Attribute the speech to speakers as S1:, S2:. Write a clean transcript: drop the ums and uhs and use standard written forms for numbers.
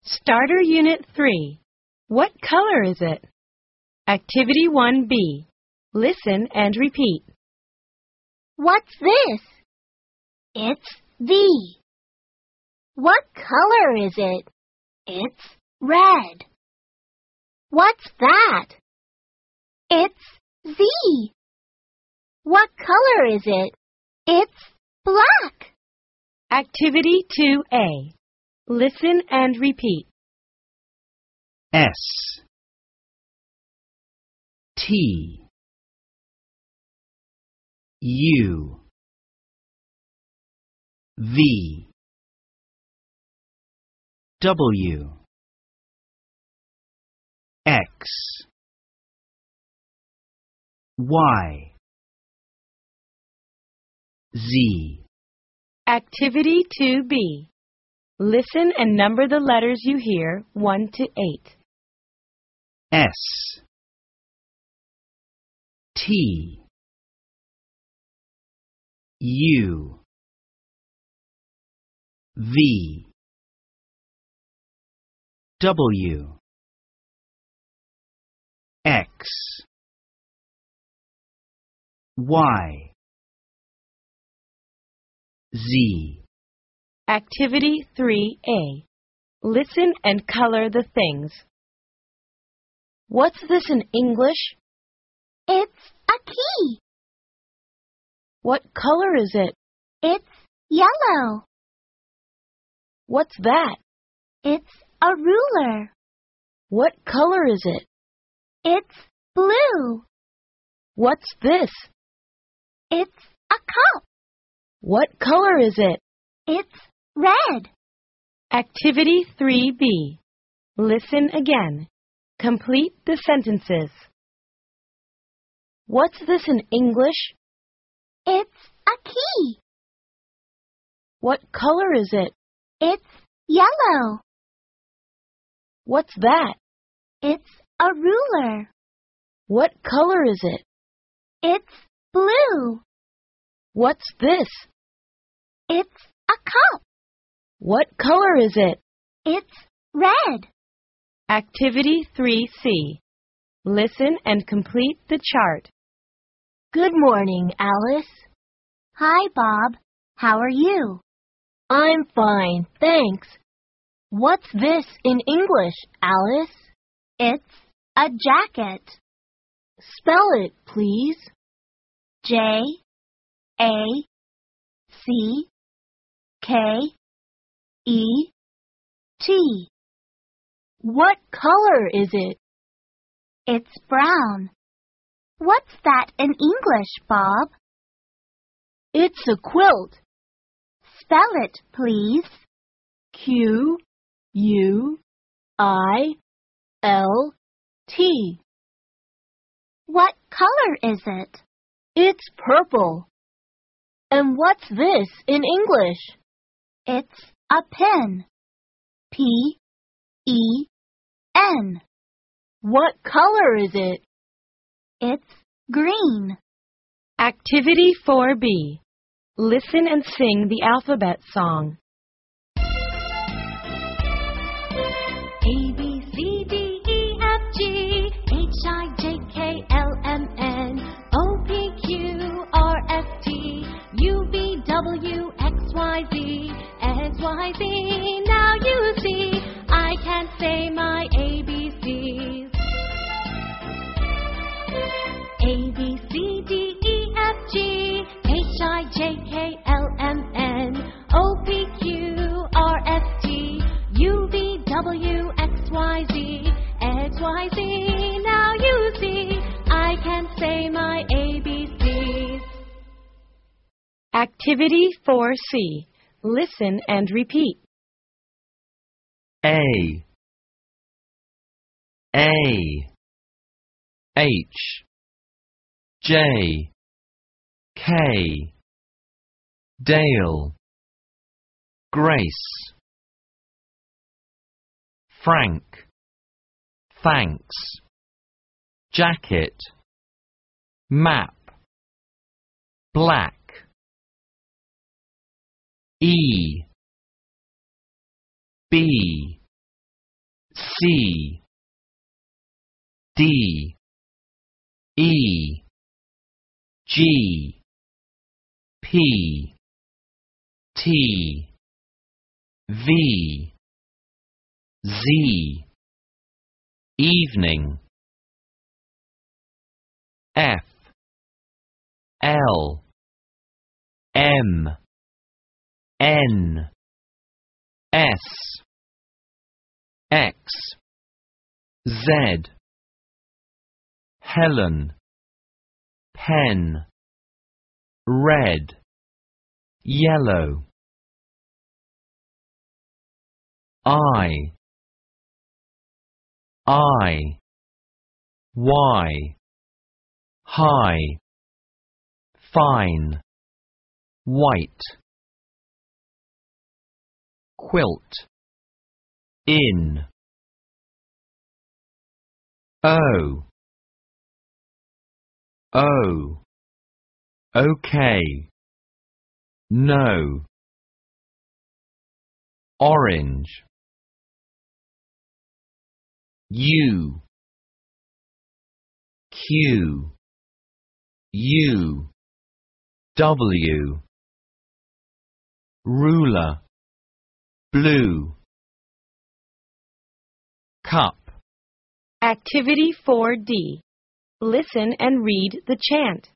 S1: Starter Unit 3. What color is it? Activity 1B. Listen and repeat.
S2: What's this? It's V. What color is it? It's red. What's that? It's Z. What color is it? It's black.
S1: Activity 2A. Listen and repeat.
S3: S T U V W X Y Z.
S1: Activity 2B. Listen and number the letters you hear 1 to 8.
S3: S T U V W X Y Z.
S1: Activity 3A. Listen and color the things. What's this in English?
S2: It's a key.
S1: What color is it?
S2: It's yellow.
S1: What's that?
S2: It's a ruler.
S1: What color is it?
S2: It's blue.
S1: What's this?
S2: It's a cup.
S1: What color is it?
S2: It's red.
S1: Activity 3B. Listen again. Complete the sentences. What's this in English?
S2: It's a key.
S1: What color is it?
S2: It's yellow.
S1: What's that?
S2: It's a ruler.
S1: What color is it?
S2: It's blue.
S1: What's this?
S2: It's a cup.
S1: What color is it?
S2: It's red.
S1: Activity 3C. Listen and complete the chart. Good morning, Alice.
S2: Hi, Bob. How are you?
S1: I'm fine, thanks. What's this in English, Alice?
S2: It's a jacket.
S1: Spell it, please.
S2: J-A-C-K-E-T.
S1: What color is it?
S2: It's brown. What's that in English, Bob?
S1: It's a quilt.
S2: Spell it, please.
S1: Q-U-I-L-T.
S2: What color is it?
S1: It's purple. And what's this in English?
S2: It's a pen. P-E-N.
S1: What color is it?
S2: It's green.
S1: Activity 4B. Listen and sing the alphabet song.
S4: A, B, C, D, E, F, G, H, I, J, K, L, M, N, O, P, Q, R, S, T, U, V, W, X, Y, Z, X, Y, Z. Now you see, I can say my ABCs. A, B, C, D, E, F, G, H, I, J, K, L, M, N, O, P, Q, R, S, T, U, V, W, X, Y, Z, X, Y, Z. Now you see, I can say my ABCs.
S1: Activity 4C. Listen and repeat.
S3: A H J K Dale Grace Frank Thanks Jacket Map Black E B C D E G P T V Z evening F L M N S X Z Helen pen red yellow I Y high fine white quilt in O okay no orange U Q U W ruler blue cup.
S1: Activity 4D. Listen and read the chant.